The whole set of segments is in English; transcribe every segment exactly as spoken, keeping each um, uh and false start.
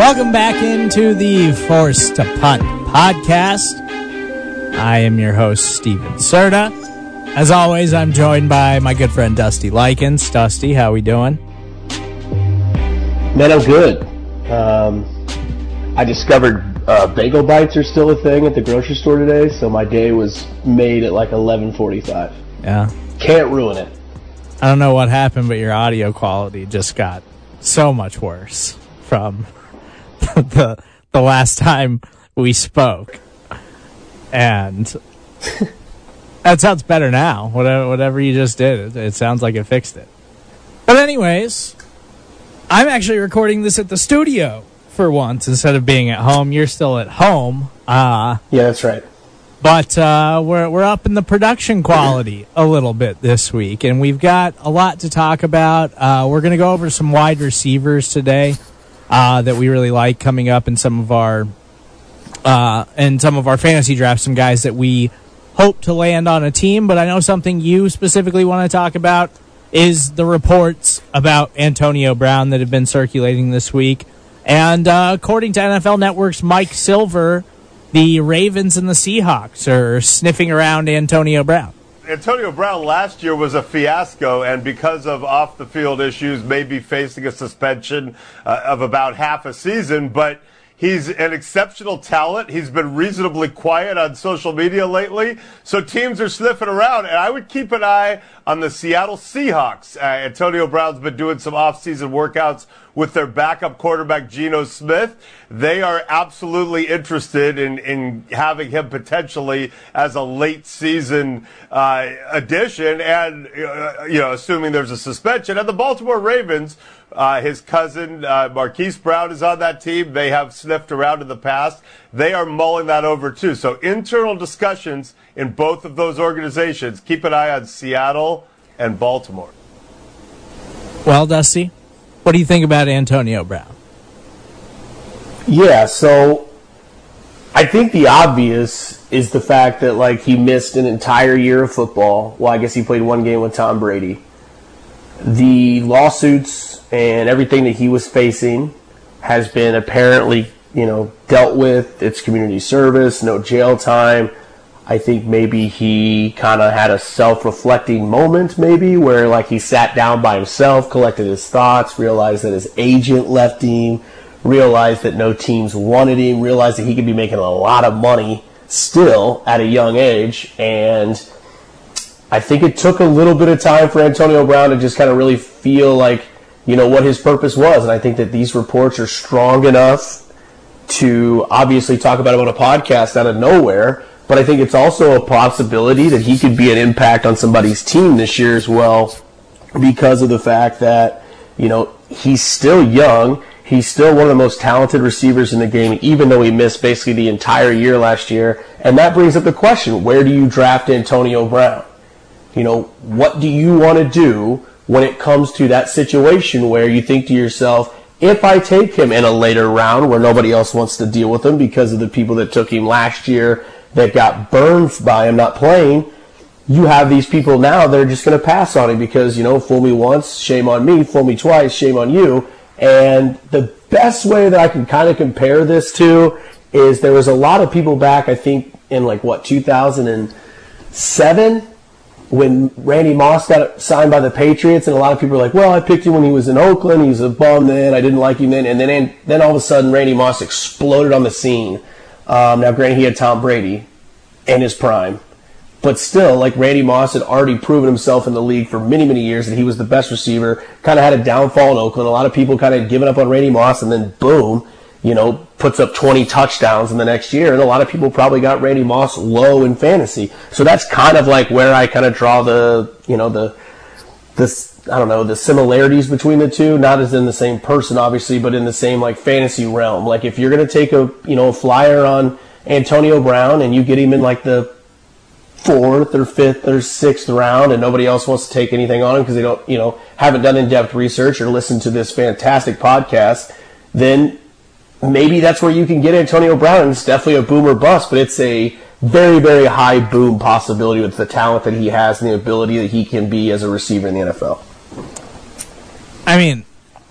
Welcome back into the Forced to Punt podcast. I am your host, Steven Serta. As always, I'm joined by my good friend, Dusty Likens. Dusty, how we doing? Man, I'm good. Um, I discovered uh, bagel bites are still a thing at the grocery store today, so my day was made at like eleven forty-five. Yeah. Can't ruin it. I don't know what happened, but your audio quality just got so much worse from the the last time we spoke. And that sounds better now. Whatever, whatever you just did, it, it sounds like it fixed it. But anyways, I'm actually recording this at the studio for once instead of being at home. You're still at home. Uh, yeah, that's right. But uh, we're we're up in the production quality a little bit this week, and we've got a lot to talk about. Uh, we're going to go over some wide receivers today uh, that we really like coming up in some of our uh, in some of our fantasy drafts. Some guys that we hope to land on a team. But I know something you specifically want to talk about is the reports about Antonio Brown that have been circulating this week. And uh, according to N F L Network's Mike Silver, the Ravens and the Seahawks are sniffing around Antonio Brown. Antonio Brown last year was a fiasco, and because of off-the-field issues, may be facing a suspension uh, of about half a season, but he's an exceptional talent. He's been reasonably quiet on social media lately, so teams are sniffing around, and I would keep an eye on the Seattle Seahawks. Uh, Antonio Brown's been doing some off-season workouts with their backup quarterback, Geno Smith. They are absolutely interested in, in having him potentially as a late-season uh, addition, and, uh, you know, assuming there's a suspension. And the Baltimore Ravens, uh, his cousin, uh, Marquise Brown, is on that team. They have sniffed around in the past. They are mulling that over, too. So internal discussions in both of those organizations. Keep an eye on Seattle and Baltimore. Well, Dusty, what do you think about Antonio Brown? Yeah, so I think the obvious is the fact that, like, he missed an entire year of football. Well, I guess he played one game with Tom Brady. The lawsuits and everything that he was facing has been apparently, you know, dealt with. It's community service, no jail time. I think maybe he kind of had a self-reflecting moment, maybe, where, like, he sat down by himself, collected his thoughts, realized that his agent left him, realized that no teams wanted him, realized that he could be making a lot of money still at a young age. And I think it took a little bit of time for Antonio Brown to just kind of really feel like, you know, what his purpose was. And I think that these reports are strong enough to obviously talk about him on a podcast out of nowhere. But I think it's also a possibility that he could be an impact on somebody's team this year as well, because of the fact that, you know, he's still young. He's still one of the most talented receivers in the game, even though he missed basically the entire year last year. And that brings up the question, where do you draft Antonio Brown? You know, what do you want to do when it comes to that situation where you think to yourself, if I take him in a later round where nobody else wants to deal with him because of the people that took him last year that got burned by him not playing, you have these people now that are just going to pass on him because, you know, fool me once, shame on me, fool me twice, shame on you. And the best way that I can kind of compare this to is there was a lot of people back, I think, in like, what, two thousand seven when Randy Moss got signed by the Patriots, and a lot of people were like, well, I picked him when he was in Oakland, he was a bum then, I didn't like him then, and then, then all of a sudden Randy Moss exploded on the scene. Um, now, granted, he had Tom Brady in his prime, but still, like, Randy Moss had already proven himself in the league for many, many years that he was the best receiver, kind of had a downfall in Oakland. A lot of people kind of given up on Randy Moss, and then boom, you know, puts up twenty touchdowns in the next year, and a lot of people probably got Randy Moss low in fantasy. So that's kind of like where I kind of draw the, you know, the, this, I don't know, the similarities between the two, not as in the same person, obviously, but in the same, like, fantasy realm. Like, if you're going to take a, you know, a flyer on Antonio Brown and you get him in, like, the fourth or fifth or sixth round and nobody else wants to take anything on him because they don't, you know, haven't done in-depth research or listened to this fantastic podcast, then maybe that's where you can get Antonio Brown, and it's definitely a boom or bust, but it's a very, very high boom possibility with the talent that he has and the ability that he can be as a receiver in the N F L. I mean,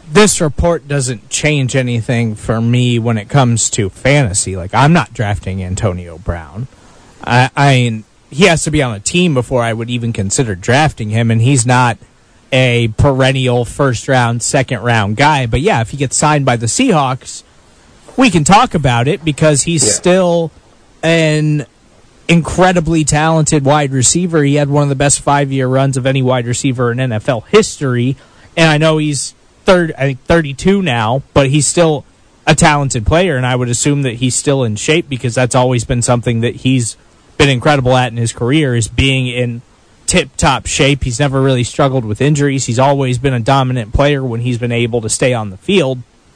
this report doesn't change anything for me when it comes to fantasy. Like, I'm not drafting Antonio Brown. I, I mean, he has to be on a team before I would even consider drafting him, and he's not a perennial first-round, second-round guy. But, yeah, if he gets signed by the Seahawks, we can talk about it because he's yeah. still an incredibly talented wide receiver. He had one of the best five-year runs of any wide receiver in N F L history, and I know he's third, I think thirty-two now, but he's still a talented player, and I would assume that he's still in shape because that's always been something that he's been incredible at in his career, is being in tip-top shape. He's never really struggled with injuries. He's always been a dominant player when he's been able to stay on the field.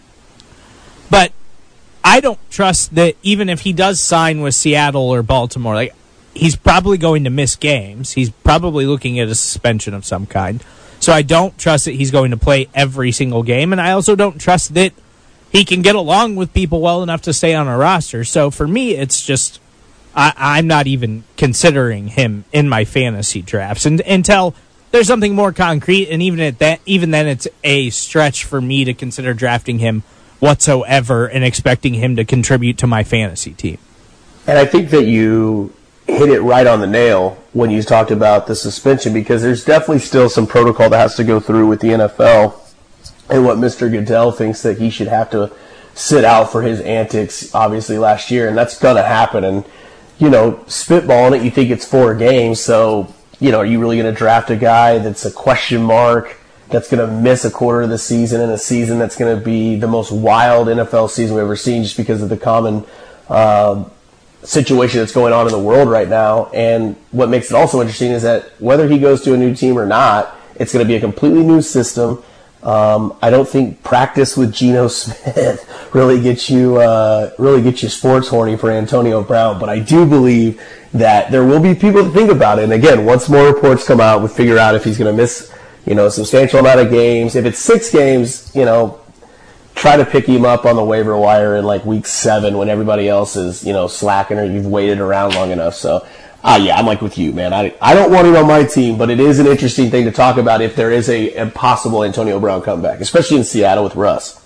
But I don't trust that even if he does sign with Seattle or Baltimore, like, he's probably going to miss games. He's probably looking at a suspension of some kind. So I don't trust that he's going to play every single game, and I also don't trust that he can get along with people well enough to stay on a roster. So for me, it's just I, I'm not even considering him in my fantasy drafts and, until there's something more concrete, and even at that, even then, it's a stretch for me to consider drafting him whatsoever and expecting him to contribute to my fantasy team. And I think that you hit it right on the nail when you talked about the suspension, because there's definitely still some protocol that has to go through with the N F L, and what Mister Goodell thinks that he should have to sit out for his antics, obviously, last year, and that's going to happen. And, you know, spitballing it, you think it's four games, so, you know, are you really going to draft a guy that's a question mark, that's going to miss a quarter of the season in a season that's going to be the most wild N F L season we've ever seen just because of the common uh, situation that's going on in the world right now? And what makes it also interesting is that whether he goes to a new team or not, it's going to be a completely new system. Um, I don't think practice with Geno Smith really gets you uh, really gets you sports horny for Antonio Brown, but I do believe that there will be people that think about it. And again, once more reports come out, we figure out if he's going to miss, you know, a substantial amount of games. If it's six games, you know, try to pick him up on the waiver wire in like week seven when everybody else is, you know, slacking or you've waited around long enough. So, ah, uh, yeah, I'm like with you, man. I, I don't want him on my team, but it is an interesting thing to talk about if there is a, a possible Antonio Brown comeback, especially in Seattle with Russ.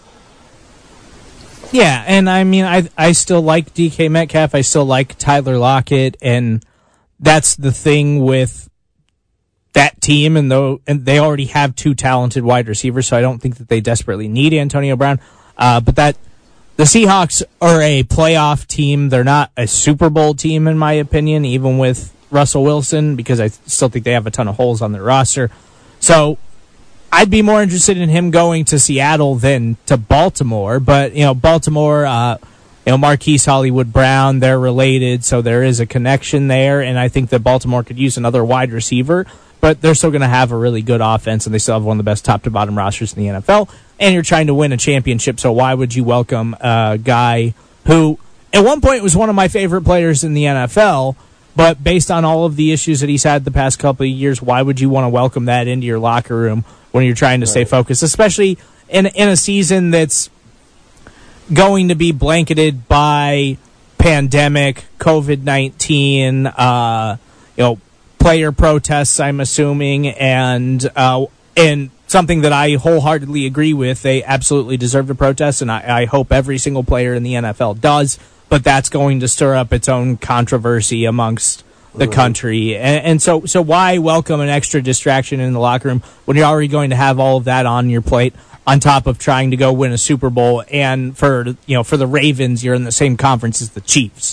Yeah, and I mean, I I still like D K Metcalf. I still like Tyler Lockett, and that's the thing with that team, and though and they already have two talented wide receivers, so I don't think that they desperately need Antonio Brown. Uh, but that the Seahawks are a playoff team. They're not a Super Bowl team, in my opinion, even with Russell Wilson, because I still think they have a ton of holes on their roster. So I'd be more interested in him going to Seattle than to Baltimore. But, you know, Baltimore, uh, you know, Marquise Hollywood Brown, they're related, so there is a connection there. And I think that Baltimore could use another wide receiver, but they're still going to have a really good offense, and they still have one of the best top-to-bottom rosters in the N F L. And you're trying to win a championship, so why would you welcome a guy who at one point was one of my favorite players in the N F L, but based on all of the issues that he's had the past couple of years, why would you want to welcome that into your locker room when you're trying to stay focused, especially in in a season that's going to be blanketed by pandemic, COVID nineteen, uh, you know, player protests, I'm assuming, and uh, and something that I wholeheartedly agree with. They absolutely deserve to protest, and I, I hope every single player in the N F L does, but that's going to stir up its own controversy amongst the country. And, and so so why welcome an extra distraction in the locker room when you're already going to have all of that on your plate, on top of trying to go win a Super Bowl? And for, you know, for the Ravens, you're in the same conference as the Chiefs.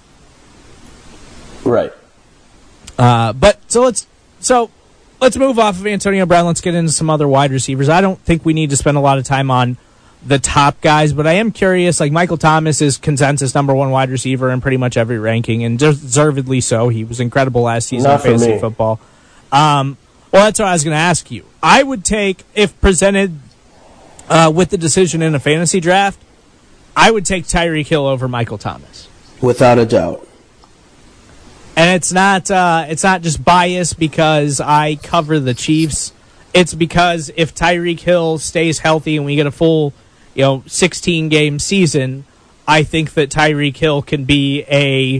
Right. Uh, but so let's so let's move off of Antonio Brown. Let's get into some other wide receivers. I don't think we need to spend a lot of time on the top guys, but I am curious. Like, Michael Thomas is consensus number one wide receiver in pretty much every ranking, and deservedly so. He was incredible last season in fantasy football. Um, well, that's what I was going to ask you. I would take, if presented uh, with the decision in a fantasy draft, I would take Tyreek Hill over Michael Thomas, without a doubt. And it's not uh, it's not just bias because I cover the Chiefs. It's because if Tyreek Hill stays healthy and we get a full, you know, sixteen game season, I think that Tyreek Hill can be a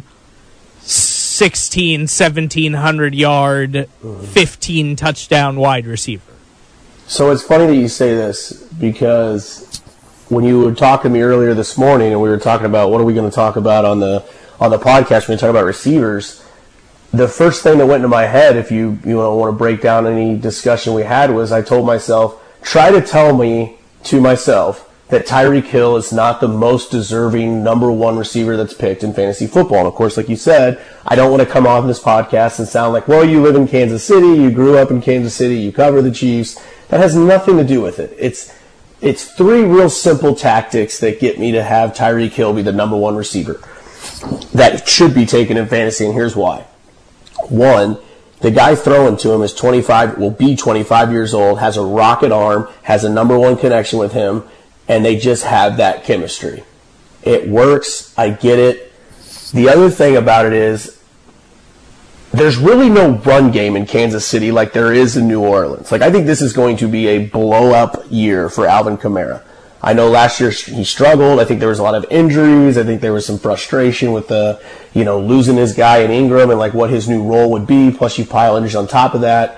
sixteen, seventeen hundred yard, fifteen touchdown wide receiver. So it's funny that you say this, because when you were talking to me earlier this morning and we were talking about what are we going to talk about on the on the podcast when we talk about receivers, the first thing that went into my head, if you, you know, want to break down any discussion we had, was I told myself, try to tell me to myself that Tyreek Hill is not the most deserving number one receiver that's picked in fantasy football. And of course, like you said, I don't want to come off this podcast and sound like, well, you live in Kansas City, you grew up in Kansas City, you cover the Chiefs. That has nothing to do with it. It's it's three real simple tactics that get me to have Tyreek Hill be the number one receiver that should be taken in fantasy, and here's why. One, the guy throwing to him is twenty-five, will be twenty-five years old, has a rocket arm, has a number one connection with him, and they just have that chemistry. It works. I get it. The other thing about it is there's really no run game in Kansas City like there is in New Orleans. Like, I think this is going to be a blow-up year for Alvin Kamara. I know last year he struggled. I think there was a lot of injuries. I think there was some frustration with the, you know, losing his guy in Ingram and like what his new role would be. Plus you pile injuries on top of that.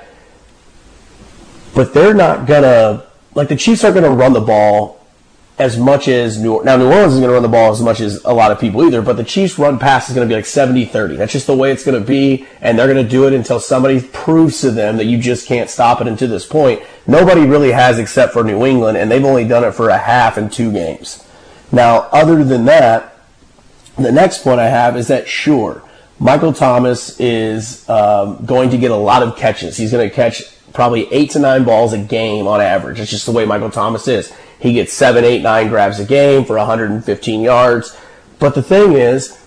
But they're not gonna, like the Chiefs aren't gonna run the ball as much as New Orleans. Now, New Orleans isn't going to run the ball as much as a lot of people either, but the Chiefs' run pass is going to be like seventy thirty. That's just the way it's going to be, and they're going to do it until somebody proves to them that you just can't stop it. And to this point, nobody really has except for New England, and they've only done it for a half in two games. Now, other than that, the next point I have is that, sure, Michael Thomas is um, going to get a lot of catches. He's going to catch probably eight to nine balls a game on average. It's just the way Michael Thomas is. He gets seven, eight, nine grabs a game for one hundred fifteen yards. But the thing is,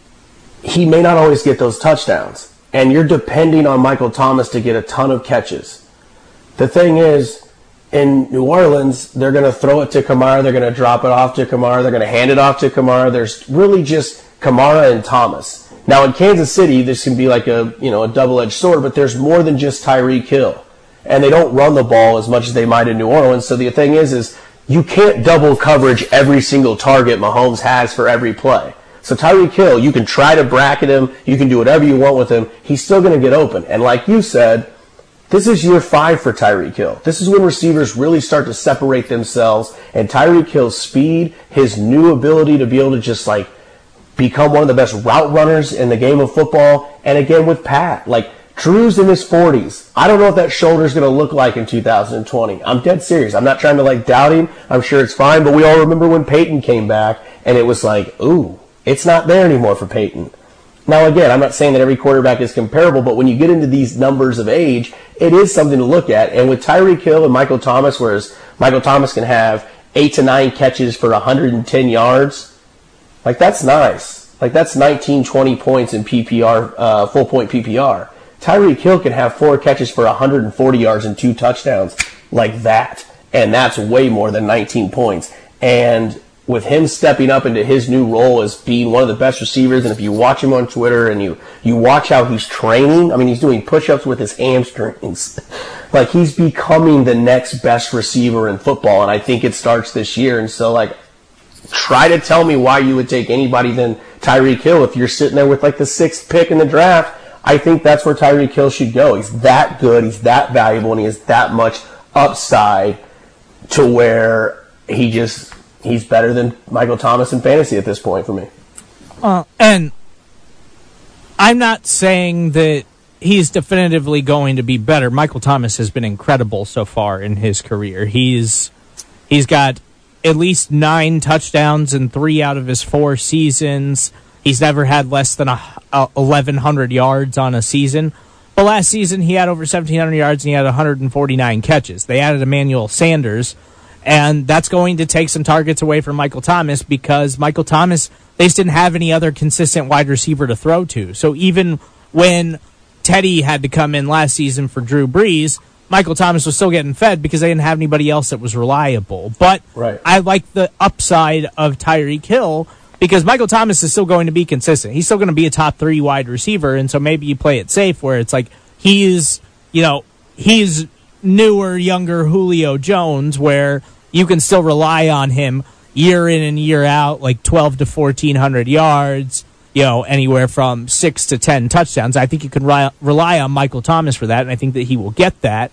he may not always get those touchdowns. And you're depending on Michael Thomas to get a ton of catches. The thing is, in New Orleans, they're going to throw it to Kamara. They're going to drop it off to Kamara. They're going to hand it off to Kamara. There's really just Kamara and Thomas. Now, in Kansas City, this can be like a, you know, a double-edged sword, but there's more than just Tyreek Hill. And they don't run the ball as much as they might in New Orleans. So the thing is, is you can't double coverage every single target Mahomes has for every play. So Tyreek Hill, you can try to bracket him. You can do whatever you want with him. He's still going to get open. And like you said, this is year five for Tyreek Hill. This is when receivers really start to separate themselves. And Tyreek Hill's speed, his new ability to be able to just like become one of the best route runners in the game of football. And again with Pat, like Drew's in his forties. I don't know what that shoulder's going to look like in two thousand twenty. I'm dead serious. I'm not trying to like doubt him. I'm sure it's fine. But we all remember when Peyton came back and it was like, ooh, it's not there anymore for Peyton. Now, again, I'm not saying that every quarterback is comparable, but when you get into these numbers of age, it is something to look at. And with Tyreek Hill and Michael Thomas, whereas Michael Thomas can have eight to nine catches for one hundred ten yards, like that's nice. Like that's nineteen, twenty points in P P R, uh, full point P P R. Tyreek Hill can have four catches for one hundred forty yards and two touchdowns like that. And that's way more than nineteen points. And with him stepping up into his new role as being one of the best receivers, and if you watch him on Twitter and you, you watch how he's training, I mean, he's doing push-ups with his hamstrings. Like, he's becoming the next best receiver in football, and I think it starts this year. And so, like, try to tell me why you would take anybody than Tyreek Hill if you're sitting there with, like, the sixth pick in the draft. I think that's where Tyreek Hill should go. He's that good, he's that valuable, and he has that much upside to where he just... he's better than Michael Thomas in fantasy at this point for me. Uh, and I'm not saying that he's definitively going to be better. Michael Thomas has been incredible so far in his career. He's he's got at least nine touchdowns in three out of his four seasons. He's never had less than a, a eleven hundred yards on a season. But last season he had over seventeen hundred yards and he had one hundred forty-nine catches. They added Emmanuel Sanders. And that's going to take some targets away from Michael Thomas because Michael Thomas, they just didn't have any other consistent wide receiver to throw to. So even when Teddy had to come in last season for Drew Brees, Michael Thomas was still getting fed because they didn't have anybody else that was reliable. But right. I like the upside of Tyreek Hill because Michael Thomas is still going to be consistent. He's still going to be a top three wide receiver. And so maybe you play it safe where it's like he's, you know, he's newer, younger Julio Jones where you can still rely on him year in and year out, like twelve to fourteen hundred yards, you know, anywhere from six to ten touchdowns. I think you can ri- rely on Michael Thomas for that, and I think that he will get that.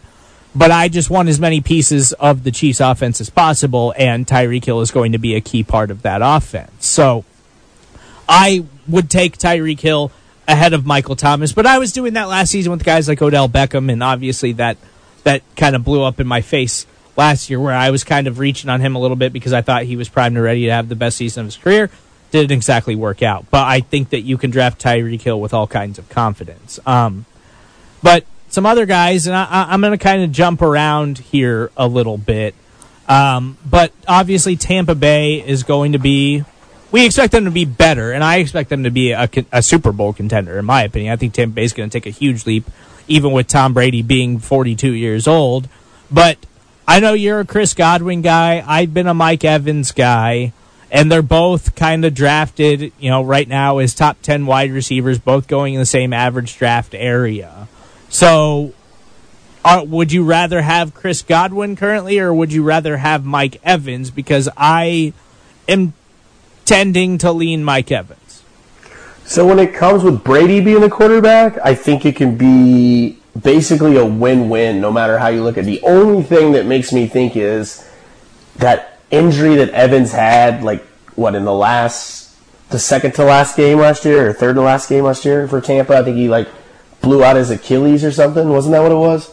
but I just want as many pieces of the Chiefs offense as possible, and Tyreek Hill is going to be a key part of that offense. So I would take Tyreek Hill ahead of Michael Thomas, but I was doing that last season with guys like Odell Beckham, and obviously that that kind of blew up in my face last year, where I was kind of reaching on him a little bit because I thought he was primed and ready to have the best season of his career. Didn't exactly work out, but I think that you can draft Tyreek Hill with all kinds of confidence. Um, but some other guys, and I, I'm going to kind of jump around here a little bit, um, but obviously Tampa Bay is going to be, we expect them to be better, and I expect them to be a, a Super Bowl contender, in my opinion. I think Tampa Bay is going to take a huge leap, even with Tom Brady being forty-two years old. But I know you're a Chris Godwin guy. I've been a Mike Evans guy, and they're both kind of drafted, you know, right now as top ten wide receivers, both going in the same average draft area. So uh, would you rather have Chris Godwin currently, or would you rather have Mike Evans? Because I am tending to lean Mike Evans. So when it comes with Brady being the quarterback, I think it can be basically a win-win no matter how you look at it. The only thing that makes me think is that injury that Evans had, like, what, in the last, the second to last game last year, or third to last game last year for Tampa, I think he, like, blew out his Achilles or something. Wasn't that what it was?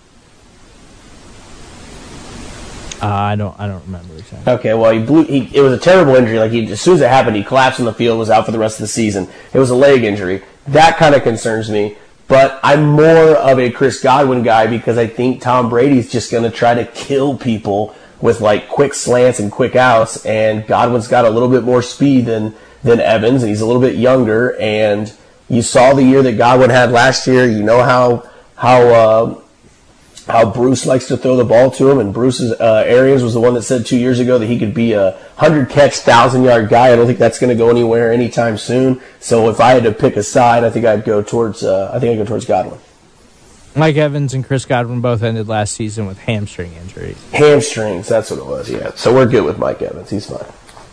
Uh, I don't. I don't remember exactly. Okay, well, he blew. He, it was a terrible injury. Like he, as soon as it happened, he collapsed on the field, was out for the rest of the season. It was a leg injury. That kind of concerns me. But I'm more of a Chris Godwin guy because I think Tom Brady's just going to try to kill people with like quick slants and quick outs. And Godwin's got a little bit more speed than than Evans, and he's a little bit younger. And you saw the year that Godwin had last year. You know how how. Uh, how Bruce likes to throw the ball to him, and Bruce's uh, Arians was the one that said two years ago that he could be a hundred-catch, thousand-yard guy. I don't think that's going to go anywhere anytime soon. So if I had to pick a side, I think I'd go towards. Uh, I think I'd go towards Godwin. Mike Evans and Chris Godwin both ended last season with hamstring injuries. Hamstrings, that's what it was. Yeah. So we're good with Mike Evans. He's fine.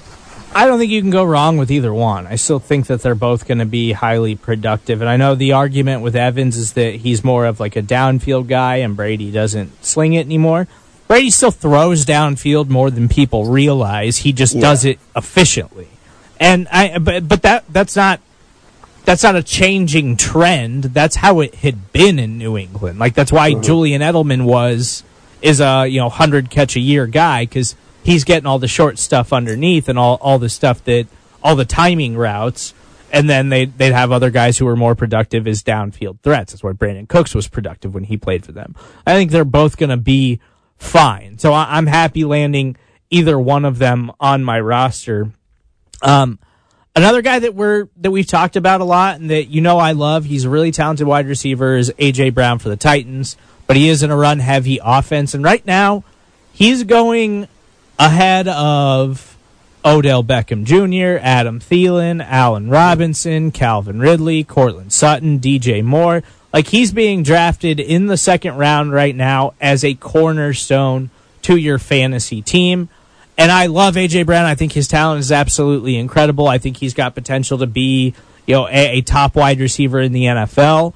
I don't think you can go wrong with either one. I still think that they're both going to be highly productive. And I know the argument with Evans is that he's more of like a downfield guy and Brady doesn't sling it anymore. Brady still throws downfield more than people realize. He just yeah. does it efficiently. And I but but that that's not that's not a changing trend. That's how it had been in New England. Like that's why mm-hmm. Julian Edelman was is a, you know, hundred catch a year guy, cuz he's getting all the short stuff underneath and all, all the stuff that all the timing routes, and then they they'd have other guys who were more productive as downfield threats. That's why Brandon Cooks was productive when he played for them. I think they're both going to be fine, so I, I'm happy landing either one of them on my roster. Um, another guy that we're that we've talked about a lot and that you know I love, he's a really talented wide receiver, is A J Brown for the Titans, but he is in a run heavy offense, and right now he's going ahead of Odell Beckham Junior, Adam Thielen, Allen Robinson, Calvin Ridley, Cortland Sutton, D J Moore. Like, he's being drafted in the second round right now as a cornerstone to your fantasy team. And I love A J Brown. I think his talent is absolutely incredible. I think he's got potential to be, you know, a, a top wide receiver in the N F L.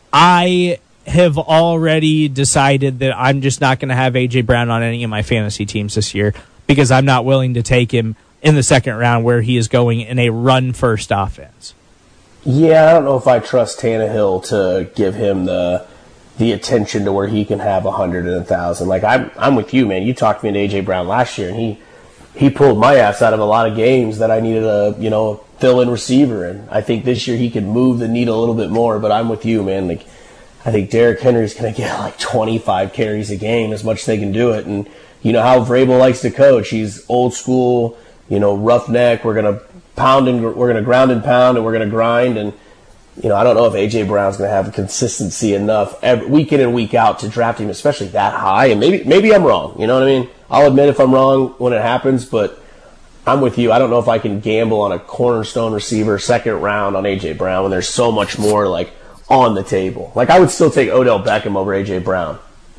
I have already decided that I'm just not going to have A J Brown on any of my fantasy teams this year because I'm not willing to take him in the second round where he is going in a run-first offense. Yeah, I don't know if I trust Tannehill to give him the the attention to where he can have a hundred and a thousand. Like I'm, I'm with you, man. You talked me into A J Brown last year, and he he pulled my ass out of a lot of games that I needed a you know fill-in receiver, and I think this year he could move the needle a little bit more. But I'm with you, man. Like I think Derrick Henry's going to get like twenty-five carries a game, as much as they can do it, and you know how Vrabel likes to coach. He's old school, you know, roughneck. We're going to pound and we're going to ground and pound, and we're going to grind. And you know, I don't know if A J Brown's going to have consistency enough every, week in and week out to draft him, especially that high. And maybe maybe I'm wrong. You know what I mean? I'll admit if I'm wrong when it happens, but I'm with you. I don't know if I can gamble on a cornerstone receiver second round on A J Brown when there's so much more like on the table. Like I would still take Odell Beckham over A J Brown.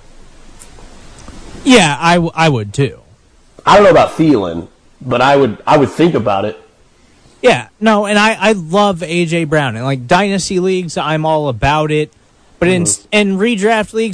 Yeah, I, w- I would too. I don't know about Thielen, but I would I would think about it. Yeah, no, and I, I love A J Brown. And like dynasty leagues, I'm all about it. But mm-hmm. in in redraft leagues, like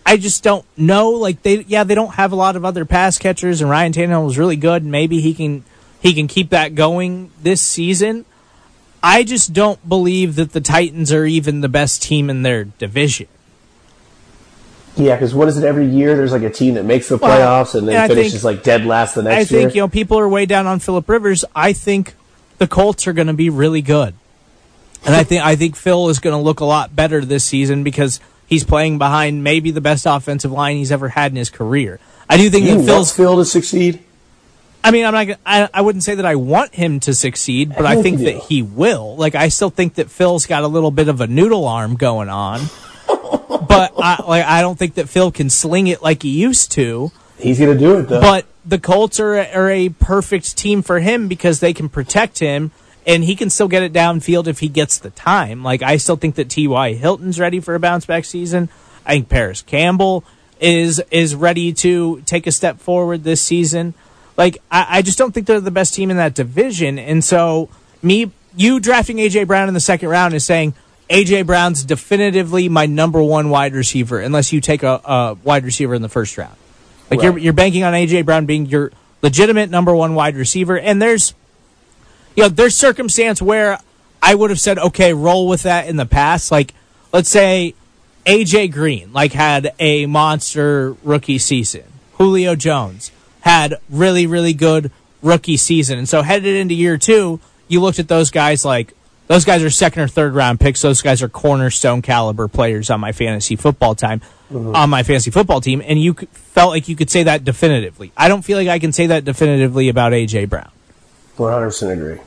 I just don't know. Like they, yeah, they don't have a lot of other pass catchers, and Ryan Tannehill was really good. And maybe he can he can keep that going this season. I just don't believe that the Titans are even the best team in their division. Yeah, because what is it every year? There's like a team that makes the playoffs well, and then and finishes think, like dead last the next I year. I think you know people are way down on Phillip Rivers. I think the Colts are going to be really good, and I think I think Phil is going to look a lot better this season because he's playing behind maybe the best offensive line he's ever had in his career. I do think you that Phil's Phil to succeed. I mean, I'm not. I, I wouldn't say that I want him to succeed, but I, I think that he will. Like, I still think that Phil's got a little bit of a noodle arm going on, but I, like, I don't think that Phil can sling it like he used to. He's going to do it, though. But the Colts are, are a perfect team for him because they can protect him, and he can still get it downfield if he gets the time. Like, I still think that T Y. Hilton's ready for a bounce-back season. I think Paris Campbell is is ready to take a step forward this season. Like, I, I just don't think they're the best team in that division. And so, me, you drafting A J. Brown in the second round is saying A J. Brown's definitively my number one wide receiver, unless you take a, a wide receiver in the first round. Like, right. you're you're banking on A J. Brown being your legitimate number one wide receiver. And there's, you know, there's circumstance where I would have said, okay, roll with that in the past. Like, let's say A J. Green, like, had a monster rookie season. Julio Jones had really, really good rookie season. And so headed into year two, you looked at those guys like, those guys are second or third round picks. Those guys are cornerstone caliber players on my fantasy football time, mm-hmm. on my fantasy football team. And you felt like you could say that definitively. I don't feel like I can say that definitively about A J. Brown. one hundred percent agree.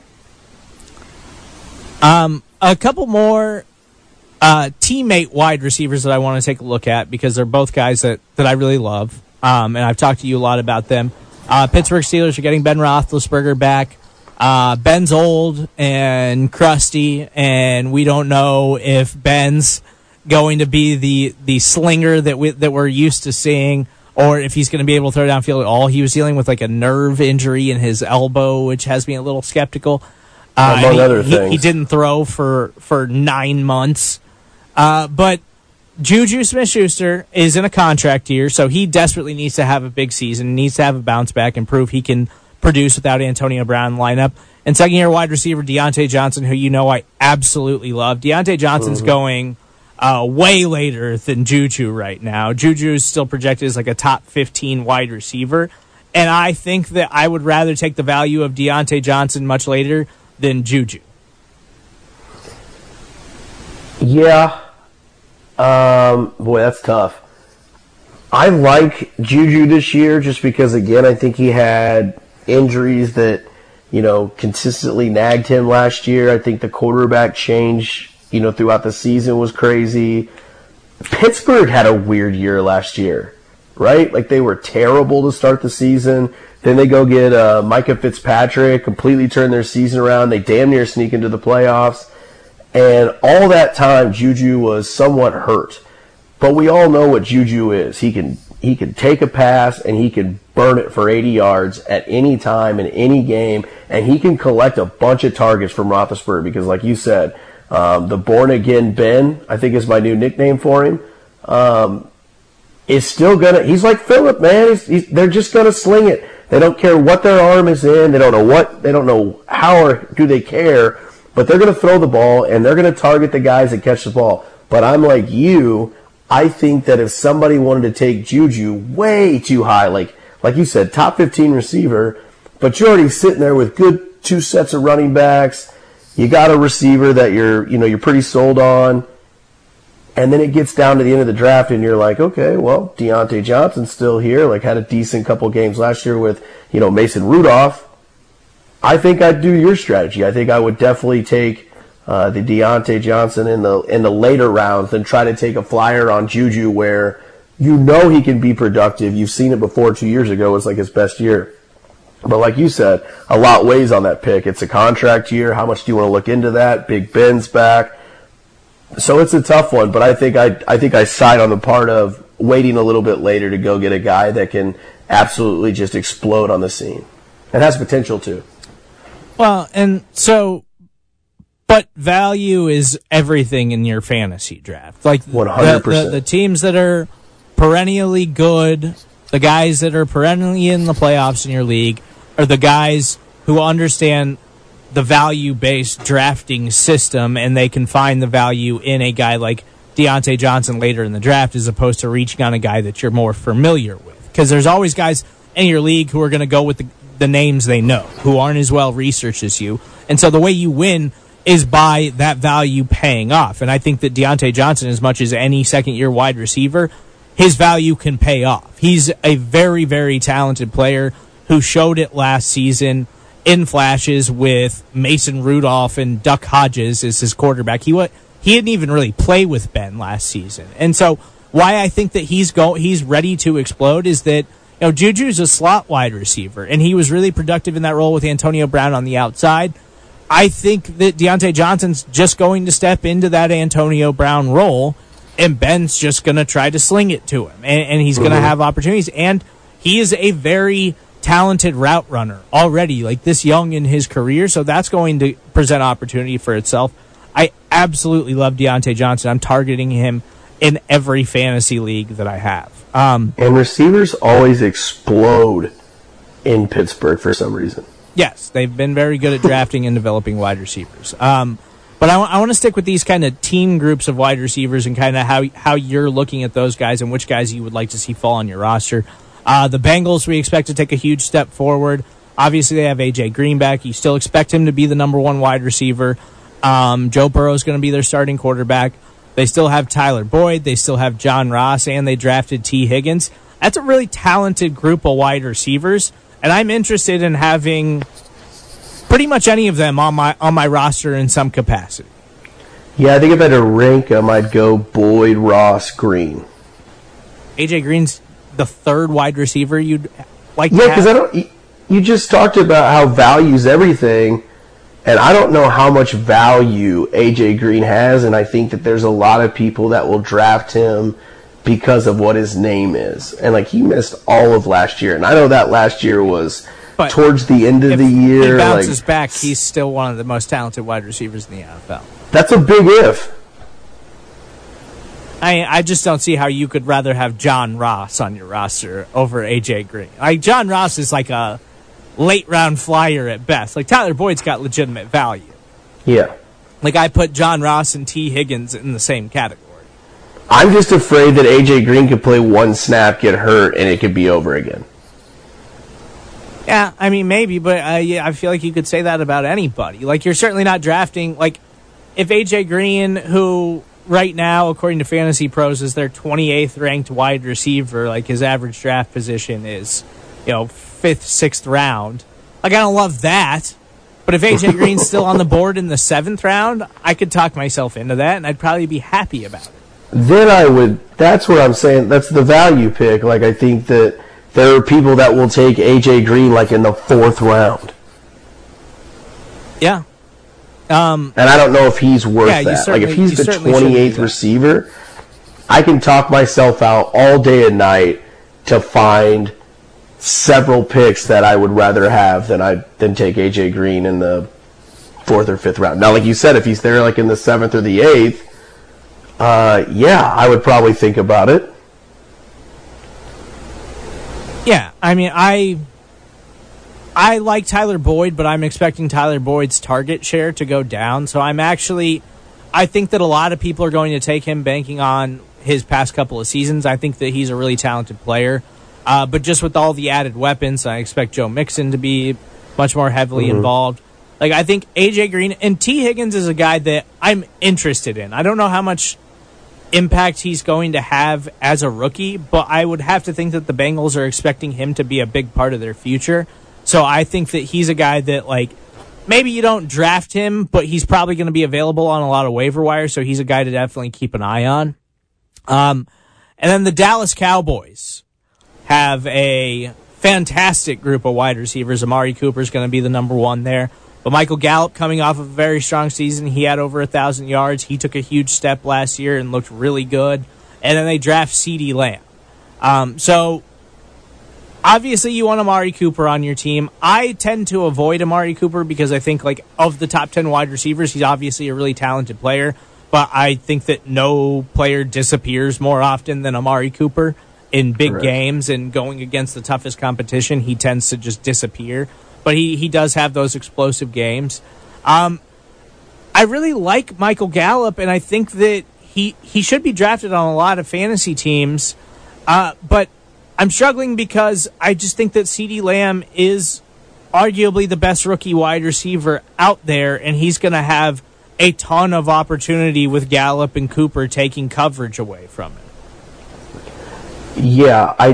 Um, a couple more uh, teammate wide receivers that I want to take a look at because they're both guys that, that I really love. Um, and I've talked to you a lot about them. Uh, Pittsburgh Steelers are getting Ben Roethlisberger back. Uh, Ben's old and crusty, and we don't know if Ben's going to be the the slinger that we that we're used to seeing, or if he's going to be able to throw downfield at all. He was dealing with like a nerve injury in his elbow, which has me a little skeptical. Uh, Among he, other he, things, he didn't throw for for nine months, uh, but. Juju Smith-Schuster is in a contract year, so he desperately needs to have a big season, needs to have a bounce back and prove he can produce without Antonio Brown in the lineup. And second-year wide receiver Deontay Johnson, who you know I absolutely love. Deontay Johnson's mm-hmm. going uh, way later than Juju right now. Juju is still projected as like a top fifteen wide receiver, and I think that I would rather take the value of Deontay Johnson much later than Juju. Yeah. Um, boy, that's tough. I like Juju this year just because, again, I think he had injuries that, you know, consistently nagged him last year. I think the quarterback change, you know, throughout the season was crazy. Pittsburgh had a weird year last year, right? Like, they were terrible to start the season. Then they go get uh, Micah Fitzpatrick, completely turn their season around. They damn near sneak into the playoffs. And all that time, Juju was somewhat hurt. But we all know what Juju is. He can he can take a pass and he can burn it for eighty yards at any time in any game. And he can collect a bunch of targets from Roethlisberger because, like you said, um, the born-again Ben, I think is my new nickname for him, um, is still going to – he's like Phillip, man. He's, he's, they're just going to sling it. They don't care what their arm is in. They don't know what – they don't know how or do they care. But they're going to throw the ball, and they're going to target the guys that catch the ball. But I'm like you. I think that if somebody wanted to take Juju way too high, like like you said, top fifteen receiver, but you're already sitting there with good two sets of running backs, you got a receiver that you're you know you're pretty sold on, and then it gets down to the end of the draft, and you're like, okay, well, Deontay Johnson's still here, like had a decent couple games last year with you know Mason Rudolph. I think I'd do your strategy. I think I would definitely take uh, the Deontay Johnson in the in the later rounds than try to take a flyer on Juju where you know he can be productive. You've seen it before two years ago. It's like his best year. But like you said, a lot weighs on that pick. It's a contract year. How much do you want to look into that? Big Ben's back. So it's a tough one, but I think I I think I side on the part of waiting a little bit later to go get a guy that can absolutely just explode on the scene. It has potential to. Well, and so, but value is everything in your fantasy draft. Like one hundred percent. The, the, the teams that are perennially good, the guys that are perennially in the playoffs in your league, are the guys who understand the value-based drafting system, and they can find the value in a guy like Deontay Johnson later in the draft as opposed to reaching on a guy that you're more familiar with. Because there's always guys in your league who are going to go with the, the names they know, who aren't as well researched as you. And so the way you win is by that value paying off. And I think that Deontay Johnson, as much as any second-year wide receiver, his value can pay off. He's a very, very talented player who showed it last season in flashes with Mason Rudolph and Duck Hodges as his quarterback. He what he didn't even really play with Ben last season. And so why I think that he's go he's ready to explode is that, you know, Juju's a slot wide receiver, and he was really productive in that role with Antonio Brown on the outside. I think that Deontay Johnson's just going to step into that Antonio Brown role, and Ben's just going to try to sling it to him, and, and he's mm-hmm. going to have opportunities. And he is a very talented route runner already, like this young in his career, so that's going to present opportunity for itself. I absolutely love Deontay Johnson. I'm targeting him in every fantasy league that I have. Um, and receivers always explode in Pittsburgh for some reason. Yes, they've been very good at drafting and developing wide receivers. Um, but I, w- I want to stick with these kind of team groups of wide receivers and kind of how how you're looking at those guys and which guys you would like to see fall on your roster. Uh, the Bengals, we expect to take a huge step forward. Obviously, they have A J Green back. You still expect him to be the number one wide receiver. Um, Joe Burrow is going to be their starting quarterback. They still have Tyler Boyd. They still have John Ross, and they drafted T. Higgins. That's a really talented group of wide receivers, and I'm interested in having pretty much any of them on my on my roster in some capacity. Yeah, I think if I had to rank them, I'd go Boyd, Ross, Green. A J Green's the third wide receiver you'd like yeah, to have? Yeah, because I don't. You just talked about how value's everything, and I don't know how much value A J Green has, and I think that there's a lot of people that will draft him because of what his name is. And, like, he missed all of last year, and I know that last year was but towards the end of the year. If he bounces like, back, he's still one of the most talented wide receivers in the N F L. That's a big if. I I just don't see how you could rather have John Ross on your roster over A J Green. Like, John Ross is like a late round flyer at best. Like, Tyler Boyd's got legitimate value. Yeah. Like, I put John Ross and T. Higgins in the same category. I'm just afraid that A J Green could play one snap, get hurt, and it could be over again. Yeah, I mean, maybe, but uh, yeah, I feel like you could say that about anybody. Like, you're certainly not drafting, like, if A J Green, who right now, according to Fantasy Pros, is their twenty-eighth ranked wide receiver, like, his average draft position is, you know, fifth, sixth round. Like, I don't love that. But if A J Green's still on the board in the seventh round, I could talk myself into that, and I'd probably be happy about it. Then I would, that's what I'm saying, that's the value pick. Like, I think that there are people that will take A J Green, like, in the fourth round. Yeah. Um, and I don't know if he's worth yeah, that. Like, if he's the twenty-eighth do receiver, I can talk myself out all day and night to find several picks that I would rather have than I than take A J Green in the fourth or fifth round. Now, like you said, if he's there like in the seventh or the eighth, uh, yeah, I would probably think about it. Yeah, I mean, I I like Tyler Boyd, but I'm expecting Tyler Boyd's target share to go down. So I'm actually, I think that a lot of people are going to take him banking on his past couple of seasons. I think that he's a really talented player. Uh, but just with all the added weapons, I expect Joe Mixon to be much more heavily mm-hmm. involved. Like, I think A J Green and T. Higgins is a guy that I'm interested in. I don't know how much impact he's going to have as a rookie, but I would have to think that the Bengals are expecting him to be a big part of their future. So I think that he's a guy that, like, maybe you don't draft him, but he's probably going to be available on a lot of waiver wires, so he's a guy to definitely keep an eye on. Um, and then the Dallas Cowboys have a fantastic group of wide receivers. Amari Cooper is going to be the number one there. But Michael Gallup, coming off of a very strong season, he had over one thousand yards. He took a huge step last year and looked really good. And then they draft CeeDee Lamb. Um, so, obviously, you want Amari Cooper on your team. I tend to avoid Amari Cooper because I think, like, of the top ten wide receivers, he's obviously a really talented player. But I think that no player disappears more often than Amari Cooper. in big Correct. games and going against the toughest competition, he tends to just disappear. But he, he does have those explosive games. Um, I really like Michael Gallup, and I think that he, he should be drafted on a lot of fantasy teams. Uh, but I'm struggling because I just think that CeeDee Lamb is arguably the best rookie wide receiver out there, and he's going to have a ton of opportunity with Gallup and Cooper taking coverage away from him. Yeah, I,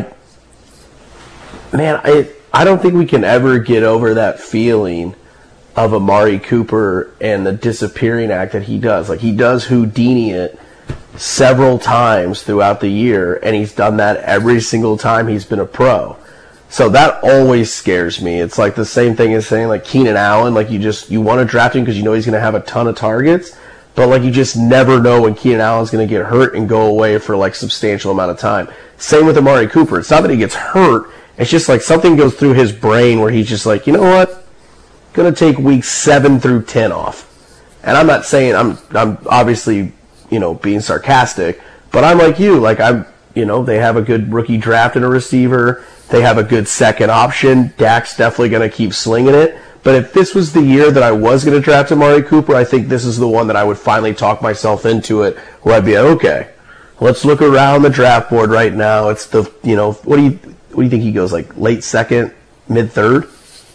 man, I, I don't think we can ever get over that feeling of Amari Cooper and the disappearing act that he does. Like, he does Houdini it several times throughout the year, and he's done that every single time he's been a pro. So that always scares me. It's like the same thing as saying, like, Keenan Allen, like, you just, you want to draft him because you know he's going to have a ton of targets, but, like, you just never know when Keenan Allen's going to get hurt and go away for, like, substantial amount of time. Same with Amari Cooper. It's not that he gets hurt, it's just like something goes through his brain where he's just like, you know what? Going to take weeks seven through ten off. And I'm not saying, I'm, I'm obviously, you know, being sarcastic, but I'm like you, like, I'm, you know, they have a good rookie draft and a receiver. They have a good second option. Dak's definitely going to keep slinging it. But if this was the year that I was going to draft Amari Cooper, I think this is the one that I would finally talk myself into it, where I'd be like, okay, let's look around the draft board right now. It's the, you know, what do you, what do you think he goes, like late second, mid third?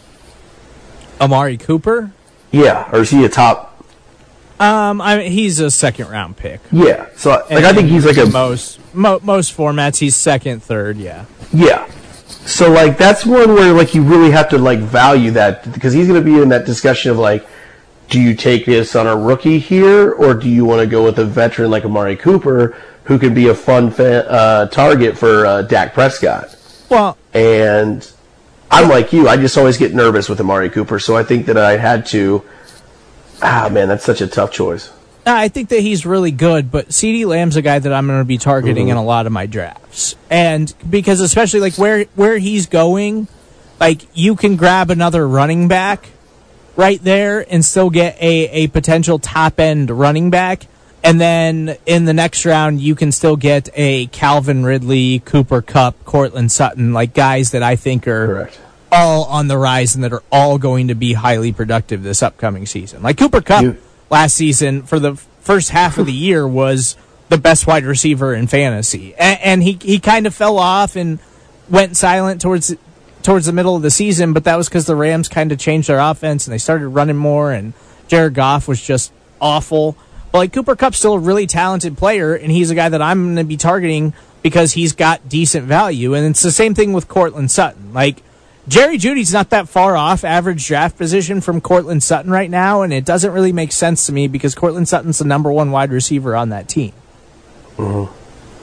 Amari Cooper? Yeah, or is he a top? Um, I mean, he's a second round pick. Yeah, so like and I think he's like a most mo- most formats he's second, third. Yeah, yeah. So like that's one where like you really have to like value that, because he's going to be in that discussion of like, do you take this on a rookie here, or do you want to go with a veteran like Amari Cooper who could be a fun fa- uh, target for uh, Dak Prescott? Well, and I'm like you, I just always get nervous with Amari Cooper, so I think that I had to. Ah, man, that's such a tough choice. I think that he's really good, but CeeDee Lamb's a guy that I'm going to be targeting mm-hmm. in a lot of my drafts. And because especially like where where he's going, like you can grab another running back right there and still get a, a potential top-end running back. And then in the next round, you can still get a Calvin Ridley, Cooper Kupp, Cortland Sutton, like guys that I think are correct. All on the rise and that are all going to be highly productive this upcoming season. Like Cooper Kupp you, last season for the first half of the year was the best wide receiver in fantasy. And, and he, he kind of fell off and went silent towards towards the middle of the season, but that was because the Rams kind of changed their offense and they started running more, and Jared Goff was just awful. But like Cooper Kupp's still a really talented player, and he's a guy that I'm going to be targeting because he's got decent value. And it's the same thing with Cortland Sutton. Like, Jerry Jeudy's not that far off average draft position from Cortland Sutton right now, and it doesn't really make sense to me because Cortland Sutton's the number one wide receiver on that team. Mm-hmm.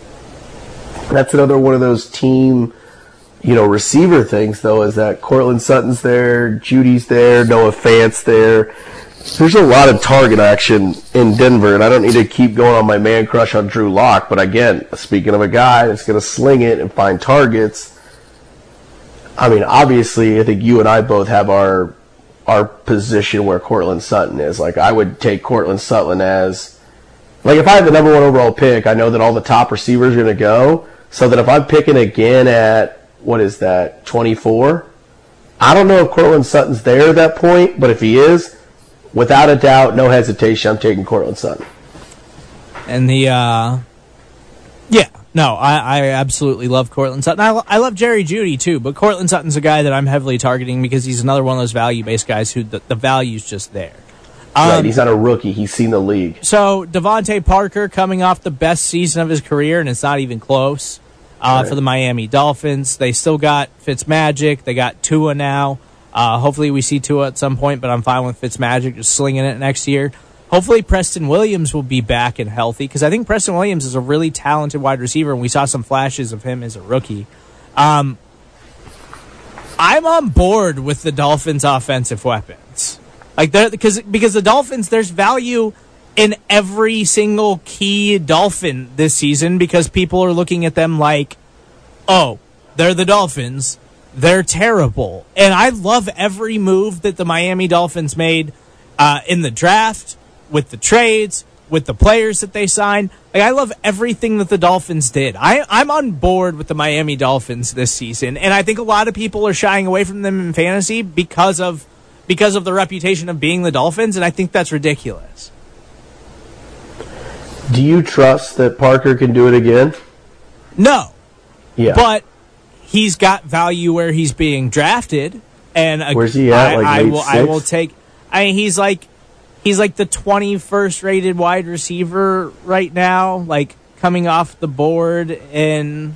That's another one of those team, you know, receiver things, though, is that Cortland Sutton's there, Jeudy's there, Noah Fant's there. There's a lot of target action in Denver, and I don't need to keep going on my man crush on Drew Lock, but again, speaking of a guy that's going to sling it and find targets, I mean, obviously, I think you and I both have our our position where Cortland Sutton is. Like, I would take Cortland Sutton as, like, if I had the number one overall pick, I know that all the top receivers are going to go, so that if I'm picking again at, what is that, twenty-four? I don't know if Cortland Sutton's there at that point, but if he is, without a doubt, no hesitation, I'm taking Cortland Sutton. And the, uh, yeah. No, I, I absolutely love Cortland Sutton. I, I love Jerry Jeudy, too, but Cortland Sutton's a guy that I'm heavily targeting because he's another one of those value-based guys who the, the value's just there. Um, right, he's not a rookie. He's seen the league. So, Devontae Parker coming off the best season of his career, and it's not even close uh, right. for the Miami Dolphins. They still got Fitzmagic. They got Tua now. Uh, hopefully we see Tua at some point, but I'm fine with Fitzmagic just slinging it next year. Hopefully Preston Williams will be back and healthy, because I think Preston Williams is a really talented wide receiver, and we saw some flashes of him as a rookie. Um, I'm on board with the Dolphins' offensive weapons, like because because the Dolphins, there's value in every single key Dolphin this season, because people are looking at them like, oh, they're the Dolphins, they're terrible, and I love every move that the Miami Dolphins made uh, in the draft, with the trades, with the players that they signed. Like, I love everything that the Dolphins did. I, I'm on board with the Miami Dolphins this season, and I think a lot of people are shying away from them in fantasy because of because of the reputation of being the Dolphins, and I think that's ridiculous. Do you trust that Parker can do it again? No. Yeah. But he's got value where he's being drafted, and uh, where's he at? I, Like I late will sixth? I will take I mean he's like he's like the twenty-first rated wide receiver right now, like coming off the board in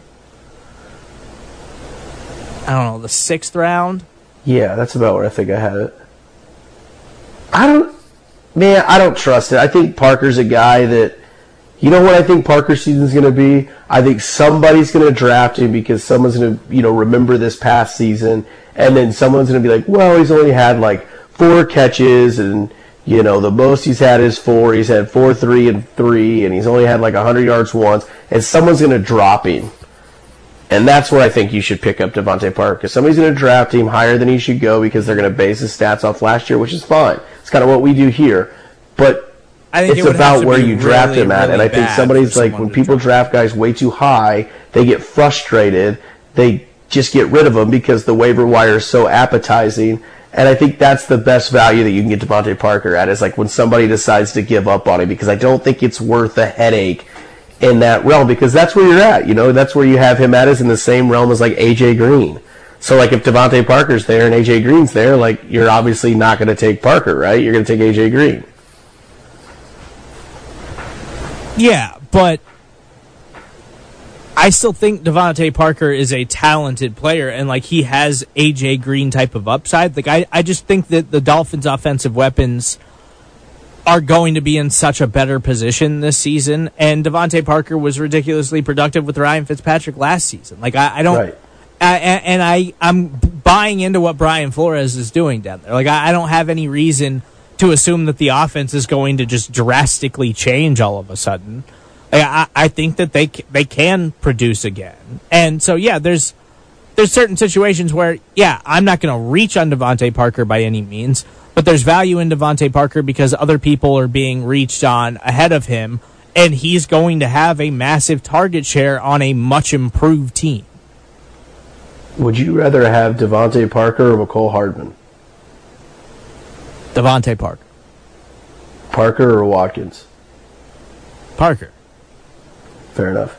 I don't know, the sixth round. Yeah, that's about where I think I had it. I don't, man, I don't trust it. I think Parker's a guy that, you know what I think Parker's season's going to be? I think somebody's going to draft him because someone's going to, you know, remember this past season, and then someone's going to be like, well, he's only had like four catches, and, you know, the most he's had is four. He's had four, three, and three, and he's only had like one hundred yards once, and someone's going to drop him. And that's where I think you should pick up Devontae Parker, because somebody's going to draft him higher than he should go because they're going to base his stats off last year, which is fine. It's kind of what we do here. But I think it's it about where be you draft really, him at. really and I think somebody's like, when people draft. draft guys way too high, they get frustrated. They just get rid of them because the waiver wire is so appetizing. And I think that's the best value that you can get Devontae Parker at, is like when somebody decides to give up on him, because I don't think it's worth a headache in that realm, because that's where you're at. You know, that's where you have him at, is in the same realm as like A J Green. So like if Devontae Parker's there and A J Green's there, like you're obviously not going to take Parker, right? You're going to take A J Green. Yeah, but I still think Devontae Parker is a talented player, and like he has A J Green type of upside. Like I, I just think that the Dolphins' offensive weapons are going to be in such a better position this season, and Devontae Parker was ridiculously productive with Ryan Fitzpatrick last season. Like I, I don't, Right. I, and I, I'm buying into what Brian Flores is doing down there. Like I, I don't have any reason to assume that the offense is going to just drastically change all of a sudden. Like, I, I think that they they can produce again, and so yeah, there's there's certain situations where yeah, I'm not going to reach on Devontae Parker by any means, but there's value in Devontae Parker because other people are being reached on ahead of him, and he's going to have a massive target share on a much improved team. Would you rather have Devontae Parker or McCole Hardman? Devontae Parker. Parker or Watkins? Parker. Fair enough.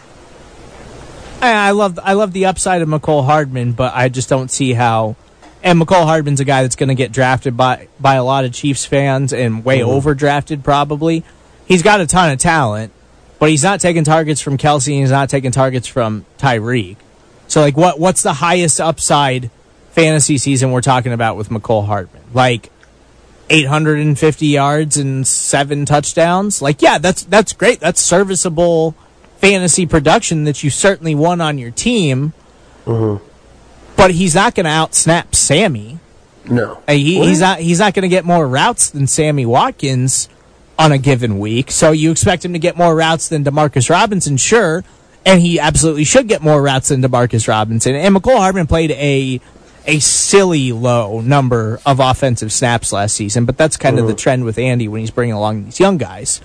I, I love I love the upside of McCole Hardman, but I just don't see how. And McCole Hardman's a guy that's going to get drafted by, by a lot of Chiefs fans and way mm-hmm. overdrafted probably. He's got a ton of talent, but he's not taking targets from Kelsey and he's not taking targets from Tyreek. So, like, what what's the highest upside fantasy season we're talking about with McCole Hardman? Like, eight hundred fifty yards and seven touchdowns? Like, yeah, that's that's great. That's serviceable fantasy production that you certainly won on your team. Mm-hmm. But he's not going to out-snap Sammy. No. He, he's not He's not going to get more routes than Sammy Watkins on a given week. So you expect him to get more routes than Demarcus Robinson, sure. And he absolutely should get more routes than Demarcus Robinson. And McCole Hardman played a a silly low number of offensive snaps last season, but that's kind mm-hmm. of the trend with Andy when he's bringing along these young guys.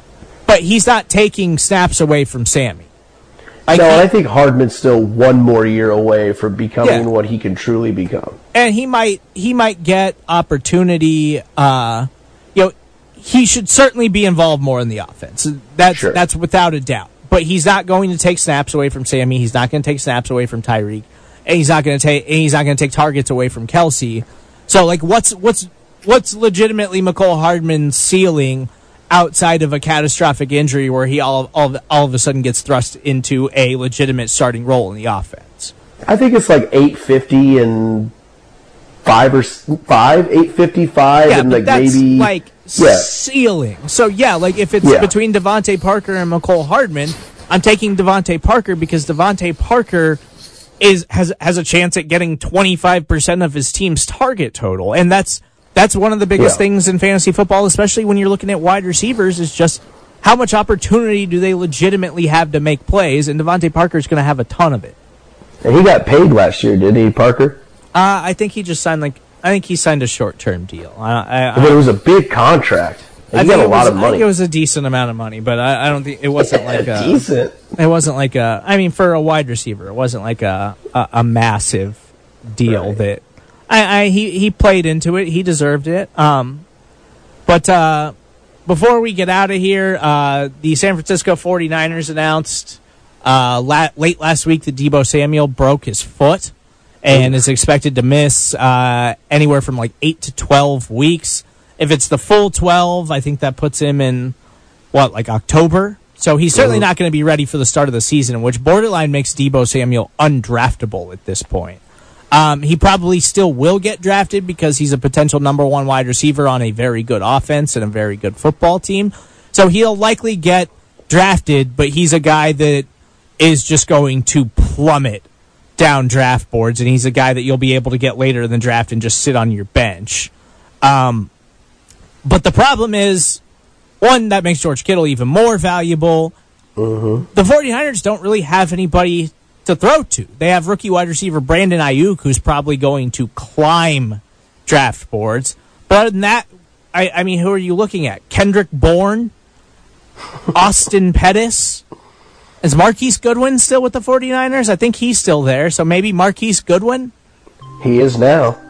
But he's not taking snaps away from Sammy. Like, no, he, and I think Hardman's still one more year away from becoming yeah. what he can truly become. And he might he might get opportunity. Uh, you know, he should certainly be involved more in the offense. That's sure. that's without a doubt. But he's not going to take snaps away from Sammy. He's not going to take snaps away from Tyreek, and he's not going to take and he's not going to take targets away from Kelsey. So, like, what's what's what's legitimately McCole Hardman's ceiling outside of a catastrophic injury where he all all all of a sudden gets thrust into a legitimate starting role in the offense? I think it's like eight fifty and five or five, eight fifty five, yeah, and like that's maybe like yeah. ceiling. So yeah, like if it's yeah. between Devontae Parker and McCole Hardman, I'm taking Devontae Parker because Devontae Parker is has has a chance at getting twenty-five percent of his team's target total, and that's that's one of the biggest yeah. things in fantasy football, especially when you're looking at wide receivers, is just how much opportunity do they legitimately have to make plays, and Devontae Parker is going to have a ton of it. And he got paid last year, didn't he, Parker? Uh, I think he just signed like I think he signed a short term deal. I, I, but it was a big contract. He I got think a it lot was, of I money. think it was a decent amount of money, but I, I don't think it wasn't like a Decent. It wasn't like a. I mean, for a wide receiver, it wasn't like a a, a massive deal Right. that. I, I he he played into it. He deserved it. Um, but uh, before we get out of here, uh, the San Francisco forty-niners announced uh, la- late last week that Deebo Samuel broke his foot and is expected to miss uh, anywhere from like eight to twelve weeks. If it's the full twelve, I think that puts him in what, like October. So he's certainly not going to be ready for the start of the season, which borderline makes Deebo Samuel undraftable at this point. Um, he probably still will get drafted because he's a potential number one wide receiver on a very good offense and a very good football team. So he'll likely get drafted, but he's a guy that is just going to plummet down draft boards, and he's a guy that you'll be able to get later in the draft and just sit on your bench. Um, but the problem is, one, that makes George Kittle even more valuable. Mm-hmm. The forty-niners don't really have anybody to throw to. They have rookie wide receiver Brandon Ayuk, who's probably going to climb draft boards. But other than that, I, I mean, who are you looking at? Kendrick Bourne? Austin Pettis? Is Marquise Goodwin still with the forty-niners? I think he's still there, so maybe Marquise Goodwin? He is now.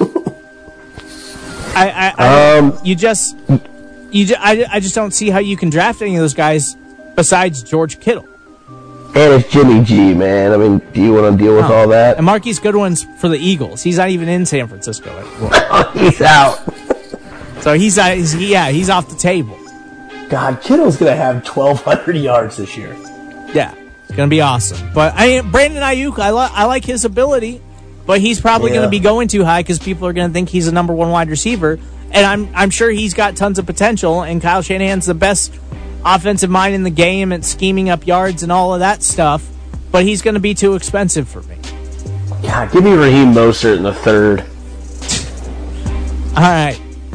I, I, I Um, you just, you ju- I, I just don't see how you can draft any of those guys besides George Kittle. And it's Jimmy G, man. I mean, do you want to deal with Oh. all that? And Marquise Goodwin's for the Eagles. He's not even in San Francisco anymore. He's out. So he's, uh, he's he, yeah, he's off the table. God, Kittle's going to have twelve hundred yards this year. Yeah, it's gonna be awesome. But I mean, Brandon Ayuk, I like I like his ability, but he's probably Yeah. gonna be going too high because people are gonna think he's a number one wide receiver, and I'm I'm sure he's got tons of potential. And Kyle Shanahan's the best offensive mind in the game at scheming up yards and all of that stuff, but he's gonna be too expensive for me. God, give me Raheem Mostert in the third. All right.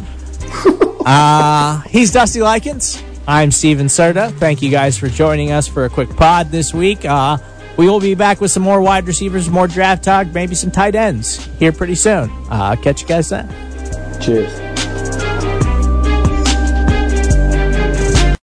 uh, he's Dusty Likens. I'm Steven Serta. Thank you guys for joining us for a quick pod this week. Uh, we will be back with some more wide receivers, more draft talk, maybe some tight ends here pretty soon. Uh, catch you guys then. Cheers.